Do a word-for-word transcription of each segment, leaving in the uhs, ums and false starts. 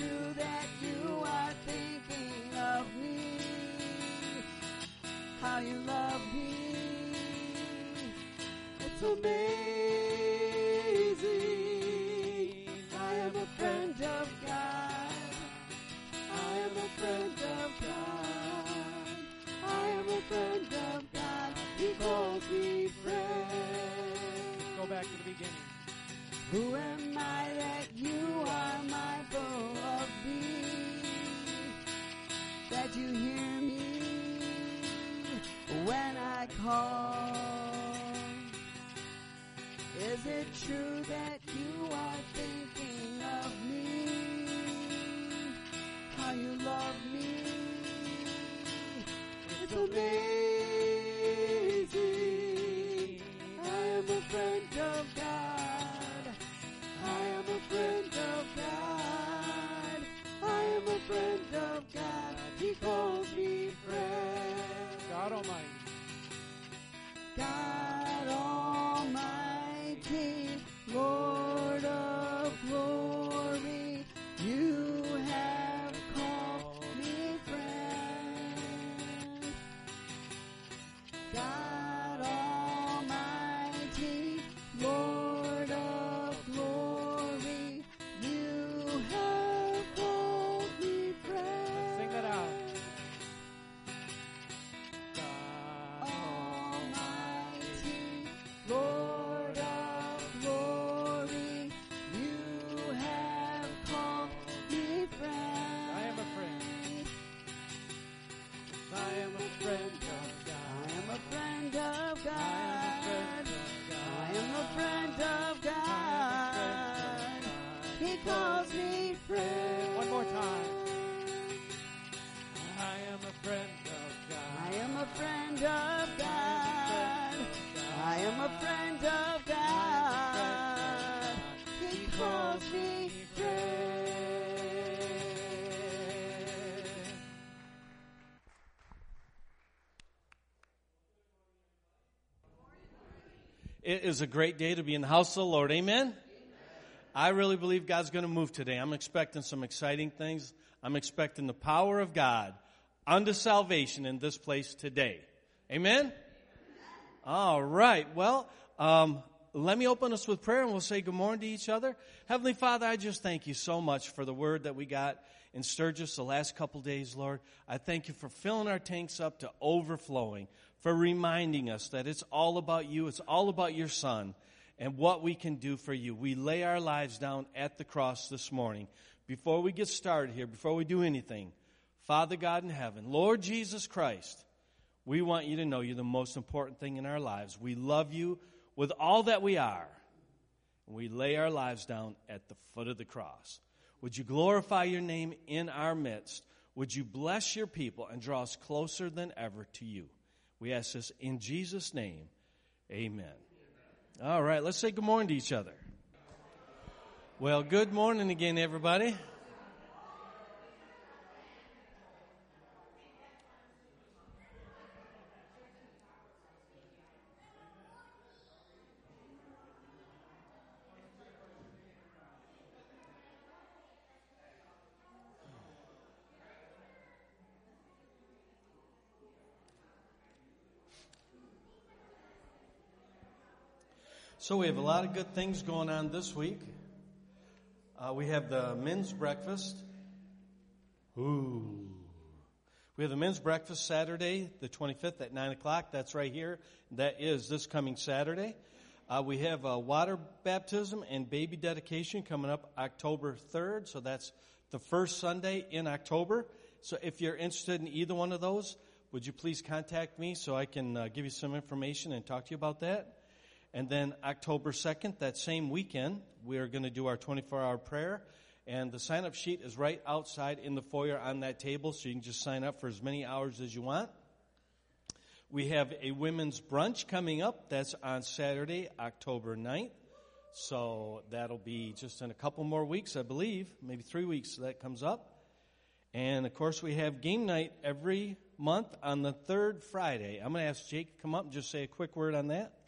true that you are thinking of me? How you love me? It's amazing. I am a friend of God. I am a friend of God. I am a friend of God. He calls me friend. Go back to the beginning. Who am I that you are mindful of me? That you hear me when I call? Is it true that you are thinking of me? How you love me? It's amazing. I am a friend of God. I am a friend of God. I am a friend of God. He calls me friend. God Almighty. God Almighty, Lord of glory, you have called me friend. God Almighty, Lord of glory, you have called me friend. Sing that out. Lord of glory, you have called me friend. I am a friend. I am a friend of God. I am a friend of God. I am a friend of God. He calls me friend. One more time. I am a friend of God. I am a friend of God. I am a friend of God. He calls me friend. It is a great day to be in the house of the Lord. Amen? Amen. I really believe God's going to move today. I'm expecting some exciting things. I'm expecting the power of God unto salvation in this place today. Amen? All right. Well, um, let me open us with prayer and we'll say good morning to each other. Heavenly Father, I just thank you so much for the word that we got in Sturgis the last couple days, Lord. I thank you for filling our tanks up to overflowing, for reminding us that it's all about you. It's all about your Son and what we can do for you. We lay our lives down at the cross this morning. Before we get started here, before we do anything, Father God in heaven, Lord Jesus Christ, we want you to know you're the most important thing in our lives. We love you with all that we are. And we lay our lives down at the foot of the cross. Would you glorify your name in our midst? Would you bless your people and draw us closer than ever to you? We ask this in Jesus' name. Amen. All right, let's say good morning to each other. Well, good morning again, everybody. So we have a lot of good things going on this week. Uh, we have the men's breakfast. Ooh. We have the men's breakfast Saturday, the twenty-fifth at nine o'clock. That's right here. That is this coming Saturday. Uh, we have a water baptism and baby dedication coming up October third. So that's the first Sunday in October. So if you're interested in either one of those, would you please contact me so I can uh, give you some information and talk to you about that? And then October second, that same weekend, we are going to do our twenty-four hour prayer. And the sign-up sheet is right outside in the foyer on that table, so you can just sign up for as many hours as you want. We have a women's brunch coming up. That's on Saturday, October ninth. So that'll be just in a couple more weeks, I believe, maybe three weeks that comes up. And, of course, we have game night every month on the third Friday. I'm going to ask Jake to come up and just say a quick word on that.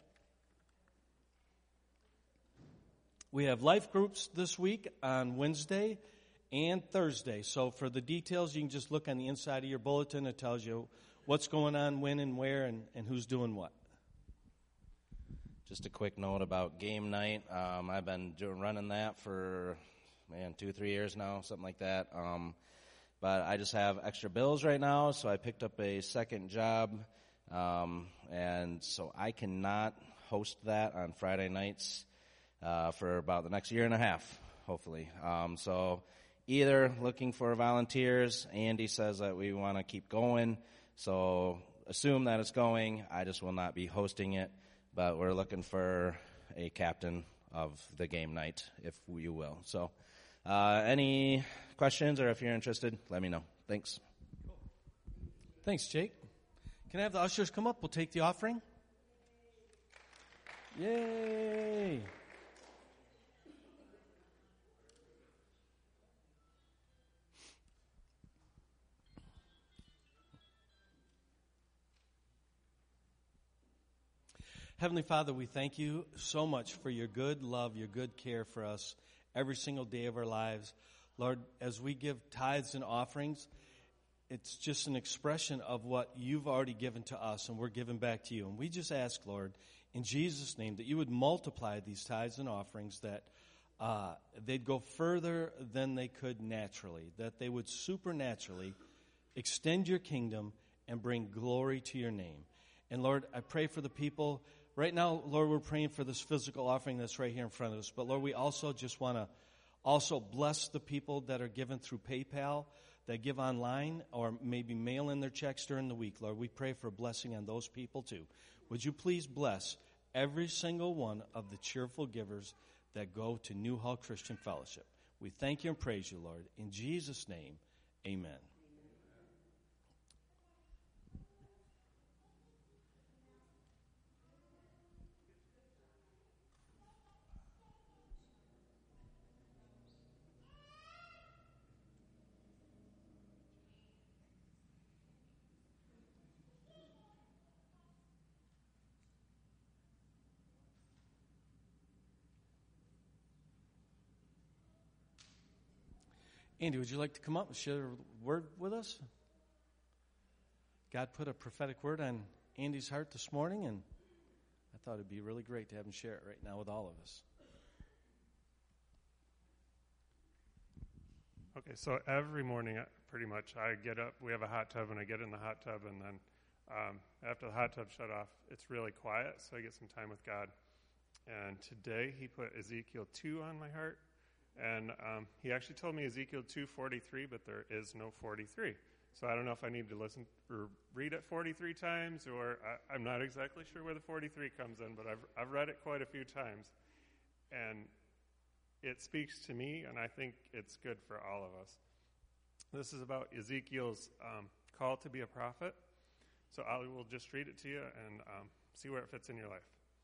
We have life groups this week on Wednesday and Thursday. So for the details, you can just look on the inside of your bulletin. It tells you what's going on, when and where, and, and who's doing what. Just a quick note about game night. Um, I've been doing running that for, man, two, three years now, something like that. Um, but I just have extra bills right now, so I picked up a second job, um, and so I cannot host that on Friday nights uh, for about the next year and a half, hopefully. Um, so either looking for volunteers. Andy says that we want to keep going, so assume that it's going. I just will not be hosting it. But we're looking for a captain of the game night, if you will. So uh, any questions, or if you're interested, let me know. Thanks. Thanks, Jake. Can I have the ushers come up? We'll take the offering. Yay. Heavenly Father, we thank you so much for your good love, your good care for us every single day of our lives. Lord, as we give tithes and offerings, it's just an expression of what you've already given to us, and we're giving back to you. And we just ask, Lord, in Jesus' name, that you would multiply these tithes and offerings, that uh, they'd go further than they could naturally, that they would supernaturally extend your kingdom and bring glory to your name. And Lord, I pray for the people. Right now, Lord, we're praying for this physical offering that's right here in front of us. But Lord, we also just want to also bless the people that are given through PayPal, that give online, or maybe mail in their checks during the week. Lord, we pray for a blessing on those people too. Would you please bless every single one of the cheerful givers that go to New Hall Christian Fellowship. We thank you and praise you, Lord. In Jesus' name, amen. Andy, would you like to come up and share a word with us? God put a prophetic word on Andy's heart this morning, and I thought it'd be really great to have him share it right now with all of us. Okay, so every morning, pretty much, I get up, we have a hot tub, and I get in the hot tub, and then um, after the hot tub shut off, it's really quiet, so I get some time with God. And today, he put Ezekiel two on my heart. And um, he actually told me Ezekiel two forty-three, but there is no forty-three. So I don't know if I need to listen or read it forty-three times, or I, I'm not exactly sure where the forty-three comes in, but I've I've read it quite a few times. And it speaks to me, and I think it's good for all of us. This is about Ezekiel's um, call to be a prophet. So I will just read it to you and um, see where it fits in your life.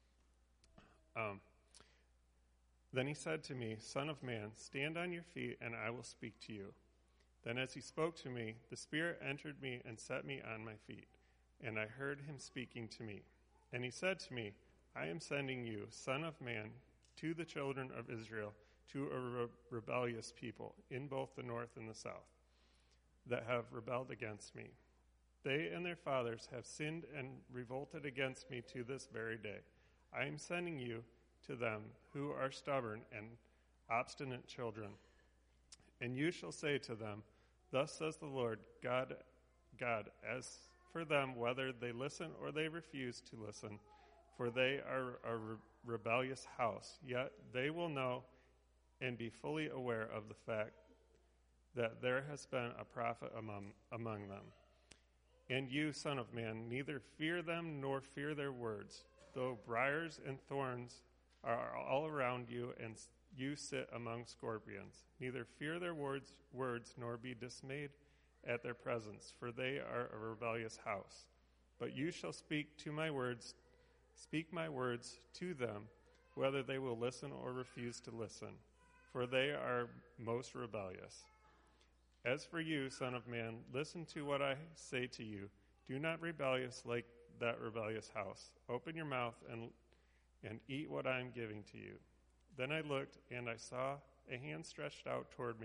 Um Then he said to me, Son of man, stand on your feet, and I will speak to you. Then as he spoke to me, the Spirit entered me and set me on my feet, and I heard him speaking to me. And he said to me, I am sending you, Son of man, to the children of Israel, to a re- rebellious people in both the north and the south, that have rebelled against me. They and their fathers have sinned and revolted against me to this very day. I am sending you to them who are stubborn and obstinate children. And you shall say to them, Thus says the Lord God, God, as for them, whether they listen or they refuse to listen, for they are a re- rebellious house, yet they will know and be fully aware of the fact that there has been a prophet among, among them. And you, son of man, neither fear them nor fear their words, though briars and thorns are all around you, and you sit among scorpions. Neither fear their words, words nor be dismayed at their presence, for they are a rebellious house. But you shall speak to my words, speak my words to them, whether they will listen or refuse to listen, for they are most rebellious. As for you, son of man, listen to what I say to you. Do not rebellious like that rebellious house. Open your mouth and and eat what I am giving to you. Then I looked, and I saw a hand stretched out toward me,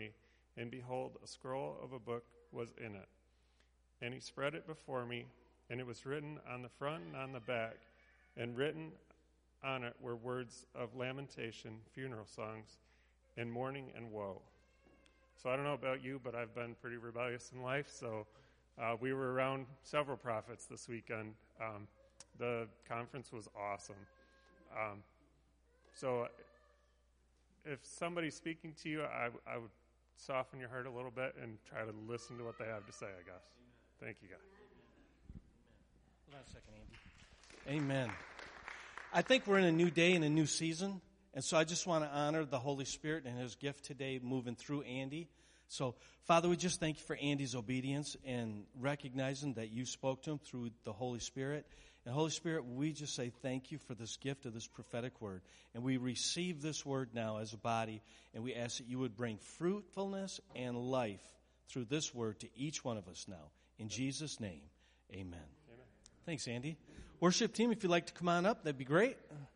and behold, a scroll of a book was in it. And he spread it before me, and it was written on the front and on the back, and written on it were words of lamentation, funeral songs, and mourning and woe. So I don't know about you, but I've been pretty rebellious in life, so uh, we were around several prophets this weekend. Um, the conference was awesome. Um, so if somebody's speaking to you, I, I would soften your heart a little bit and try to listen to what they have to say, I guess. Thank you, guys. Hold on a second, Andy. Amen. I think we're in a new day and a new season, and so I just want to honor the Holy Spirit and His gift today moving through Andy. So, Father, we just thank you for Andy's obedience and recognizing that you spoke to him through the Holy Spirit. And Holy Spirit, we just say thank you for this gift of this prophetic word. And we receive this word now as a body, and we ask that you would bring fruitfulness and life through this word to each one of us now. In Jesus' name, amen. Amen. Thanks, Andy. Worship team, if you'd like to come on up, that'd be great.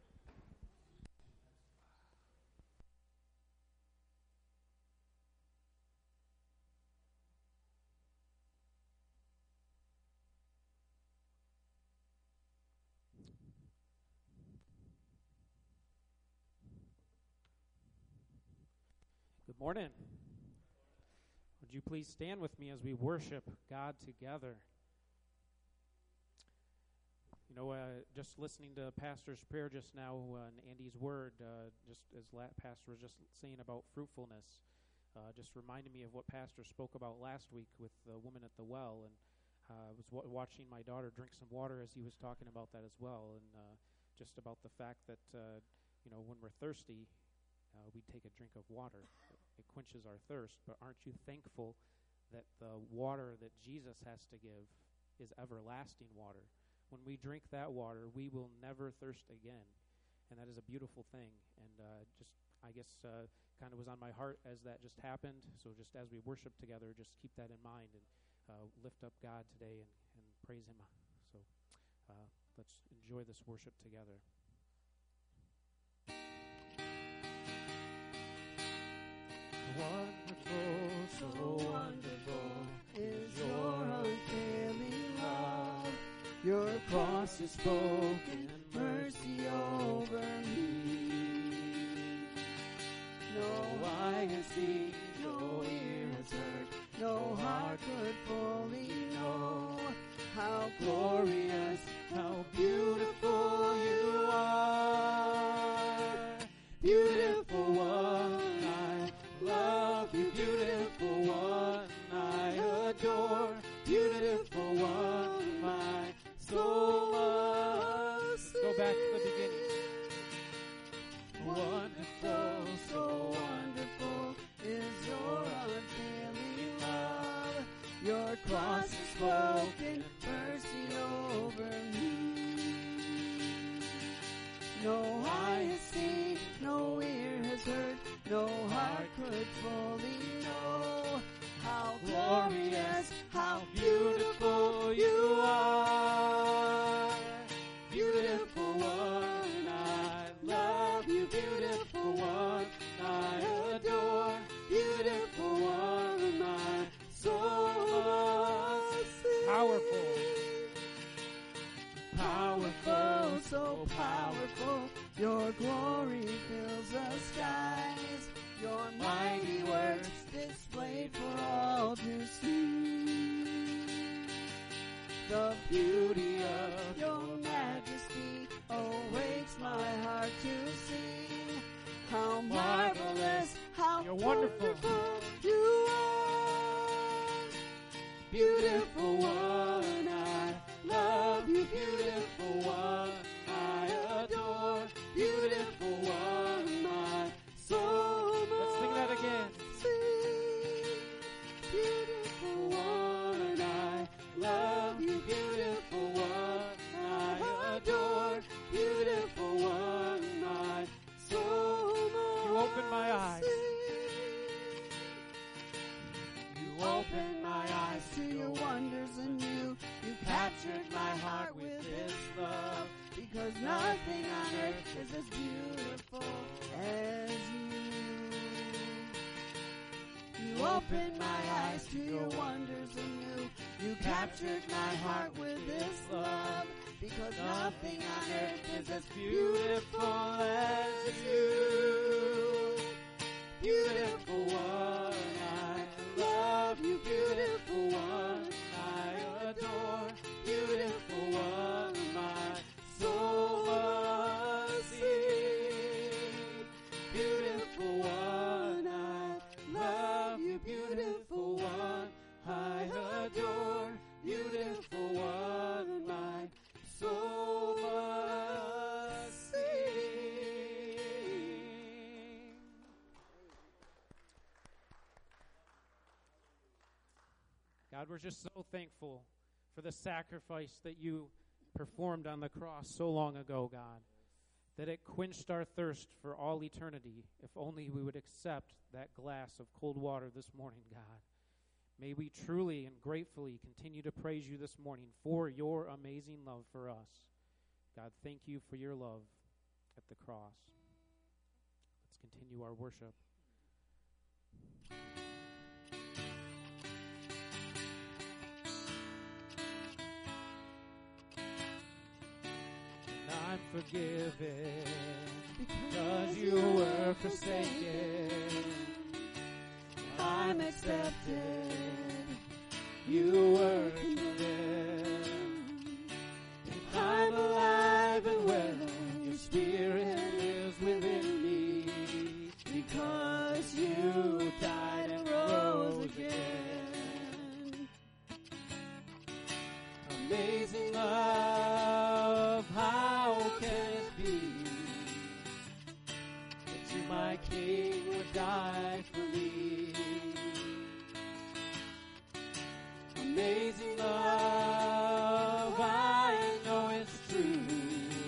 Good morning. Would you please stand with me as we worship God together? You know, uh, just listening to Pastor's prayer just now uh, and Andy's word, uh, just as la- Pastor was just saying about fruitfulness, uh, just reminded me of what Pastor spoke about last week with the woman at the well. And uh, I was w- watching my daughter drink some water as he was talking about that as well, and uh, just about the fact that, uh, you know, when we're thirsty, uh, we take a drink of water. It, it quenches our thirst, but aren't you thankful that the water that Jesus has to give is everlasting water? When we drink that water, we will never thirst again, and that is a beautiful thing. And uh, just, I guess, uh, kind of was on my heart as that just happened. So just as we worship together, just keep that in mind and uh, lift up God today and, and praise Him. So uh, let's enjoy this worship together. Wonderful, so wonderful is your unfailing love. Your cross is spoken, mercy over me. No eye has seen, no ear has heard, no heart could fully know how glorious, how beautiful you are. Beautiful one, I love you. Beautiful one, I adore. Beautiful one, my soul must Go back to the beginning. Wonderful, so wonderful is your unfailing love. Your cross is spoken, mercy over me. No eye has seen, no ear has heard, no heart could fully know how glorious, how beautiful you are. Beautiful one, I love you. Beautiful one, I adore. Beautiful one, my soul must sing. Powerful. Powerful, so powerful, your glory fills the skies. Your mighty works displayed for all to see. The beauty of your majesty awakes my heart to sing. How marvelous, how You're wonderful. wonderful you are. Beautiful one, I love you. Beautiful one, I adore. Beautiful one, my soul Let's sing that again. sing. Beautiful one, I love you. Beautiful one, I adore. Beautiful one, my soul You open my eyes. You open my eyes to your wonders anew. You captured my heart with this love, because nothing on earth is as beautiful as you. You opened my eyes to your wonders anew. You captured my heart with this love, because nothing on earth is as beautiful as you. Beautiful one, I love you. Beautiful one, I adore. Beautiful one, my soul must see. Beautiful one, I love you. Beautiful one, I adore. Beautiful one, my soul must sing. God, we're just so thankful for the sacrifice that you performed on the cross so long ago, God, that it quenched our thirst for all eternity if only we would accept that glass of cold water this morning, God. May we truly and gratefully continue to praise you this morning for your amazing love for us. God, thank you for your love at the cross. Let's continue our worship. I'm forgiven because you were forsaken. I'm accepted. You were condemned. I'm alive and well. Your spirit lives within me because you died and rose again. Amazing love, how can it be that you, my King, would die for me? Amazing love, I know it's true,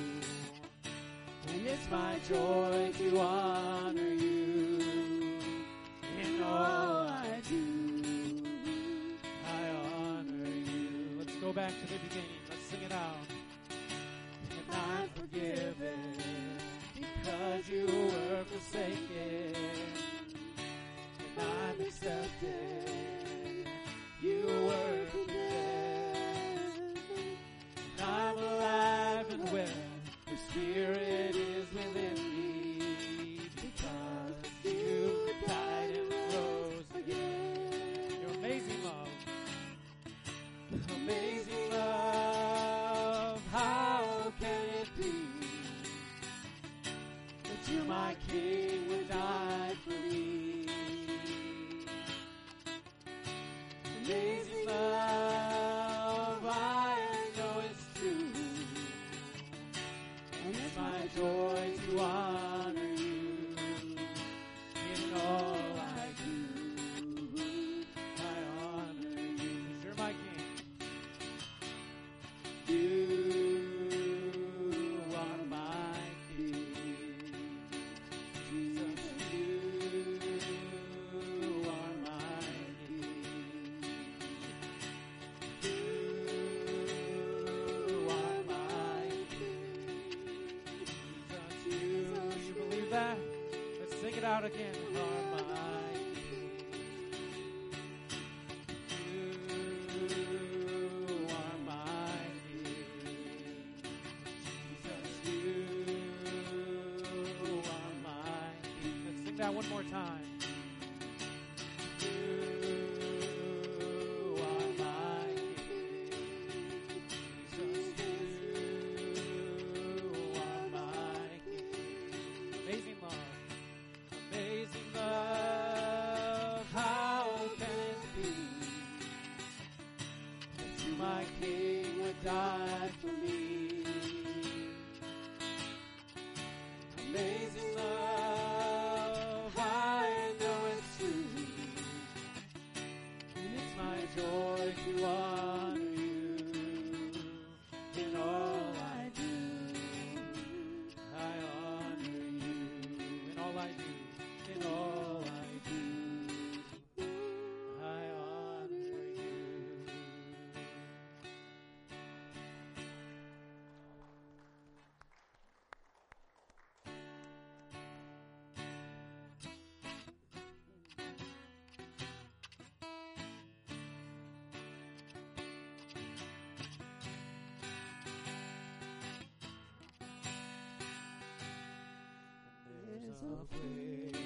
and it's my joy to honor you in all I do. I honor you. Let's go back to the beginning. Let's sing it out. And I'm forgiven because you were forsaken, and I'm accepted. You were condemned. I'm alive and well. Your spirit is within me because you died and rose again. Your amazing love. Amazing love. How can it be that you, my King, would die for me? Amazing love, I know it's true, and it's my joy to honor you in all I do. I honor you, 'cause you're my King. You are my King. Jesus, you are my King. You are my King. Jesus, you, you believe that? Let's sing it out again. You are my King. You are my King. Jesus, you are my King. Let's sing that one more time. You are my King. Jesus, you are my King. Amazing love. Amazing love. How can it be that you, my King, would die for me? Amazing love, I know it's true, and it's my joy to honor you in all I do. I honor you in all I do, in all I do. I honor you. There's a place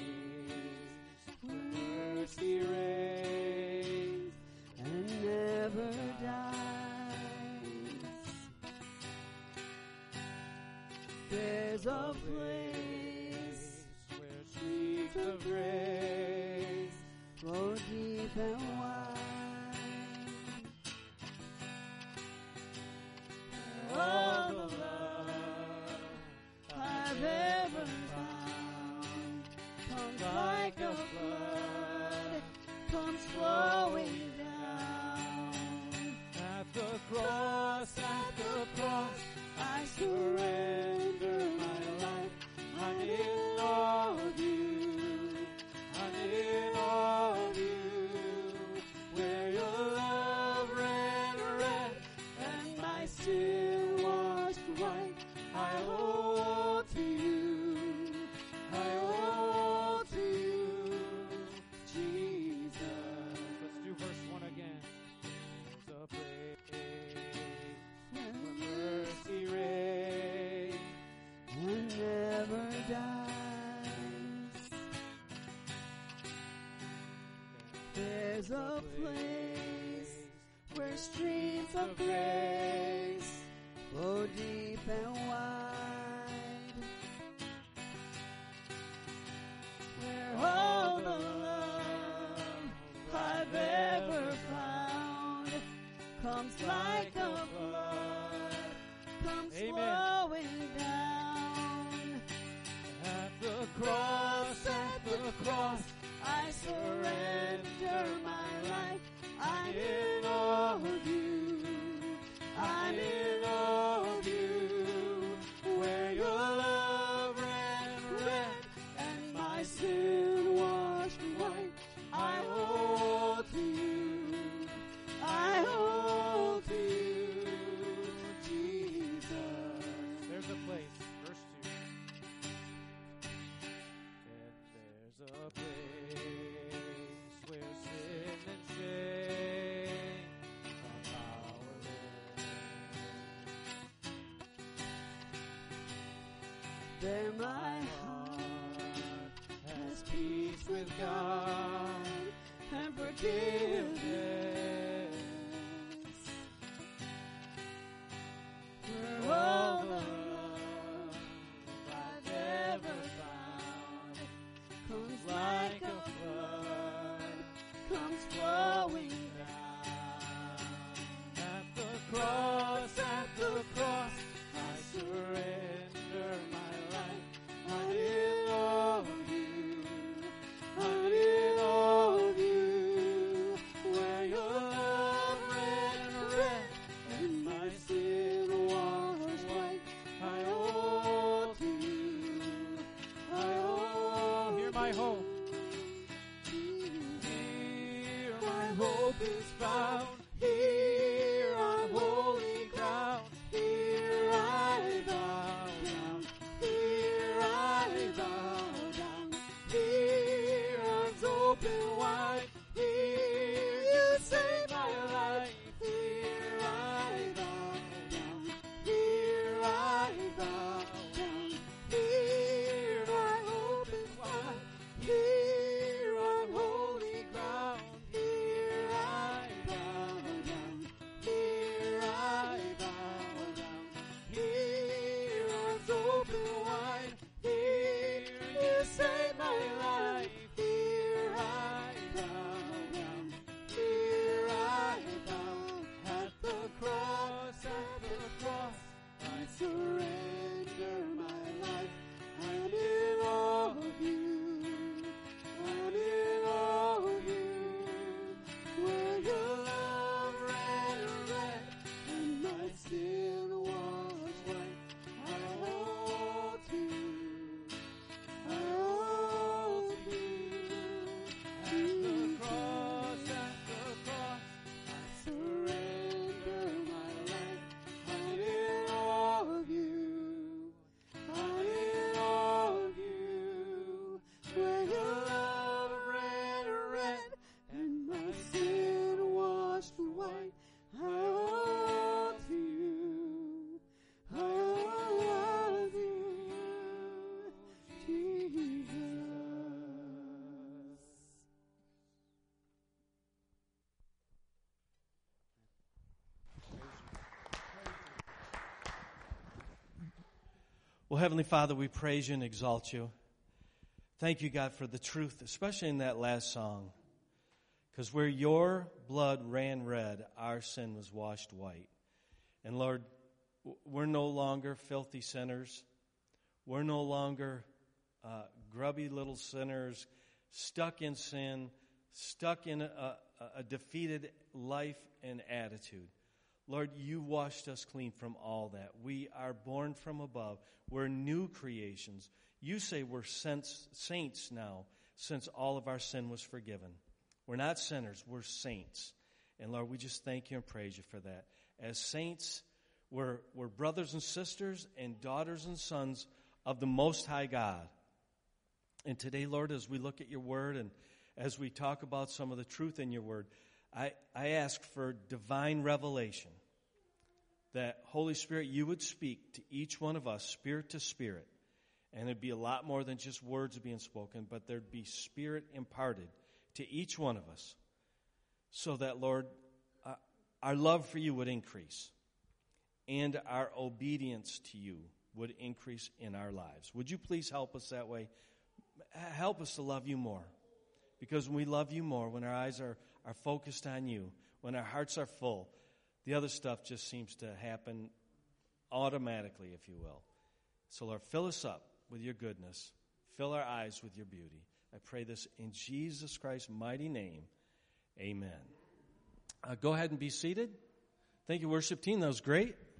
where mercy reigns and never dies. There's a place where streams of grace flow deep and wide. All the love I've ever found comes like a flood, comes flowing down. At the cross, at the cross, I surrender my life. I'm in awe of you, I'm in awe of you, where your love ran red and my sin washed white. I hold to you, I hold to you, Jesus. Let's do verse one again. There's a place where mercy reigns and never dies. There's a place where streams of grace flow deep and wide, where all the love I've ever found comes like a flood, comes Amen. flowing down. At the cross, at the cross, I surrender my life. I'm in awe of you, I'm in awe of you, where your love ran red and my sin washed white. I hold to you, I hold to you, Jesus. There's a place, verse two. And there's a place where sin and shame are powerless. There my heart has peace with God and forgiveness. For all the love I've ever found comes like a flood, comes flowing down. At the cross, at the cross, I surrender my life. I'm in awe of you, I'm in awe of you, where your love ran red and my sin washed white. I hold to you, I hold. Hear my hope. Here my hope is found. Here on holy ground. Here I bow down. Here I bow down. Here arms open wide. Here you save my life. Here I bow down. Here I bow down. Here my hope is found. Here on holy ground. Here I bow down. Well, Heavenly Father, we praise you and exalt you. Thank you, God, for the truth, especially in that last song. Because where your blood ran red, our sin was washed white. And Lord, we're no longer filthy sinners. We're no longer uh, grubby little sinners, stuck in sin, stuck in a, a defeated life and attitude. Lord, you washed us clean from all that. We are born from above. We're new creations. You say we're saints now, since all of our sin was forgiven. We're not sinners, we're saints. And Lord, we just thank you and praise you for that. As saints, we're, we're brothers and sisters and daughters and sons of the Most High God. And today, Lord, as we look at your word and as we talk about some of the truth in your word, I, I ask for divine revelation, that Holy Spirit, you would speak to each one of us, spirit to spirit. And it'd be a lot more than just words being spoken, but there'd be spirit imparted to each one of us, so that, Lord, uh, our love for you would increase and our obedience to you would increase in our lives. Would you please help us that way? Help us to love you more. Because when we love you more, when our eyes are, are focused on you, when our hearts are full, the other stuff just seems to happen automatically, if you will. So, Lord, fill us up with your goodness. Fill our eyes with your beauty. I pray this in Jesus Christ's mighty name. Amen. Uh, go ahead and be seated. Thank you, worship team. That was great.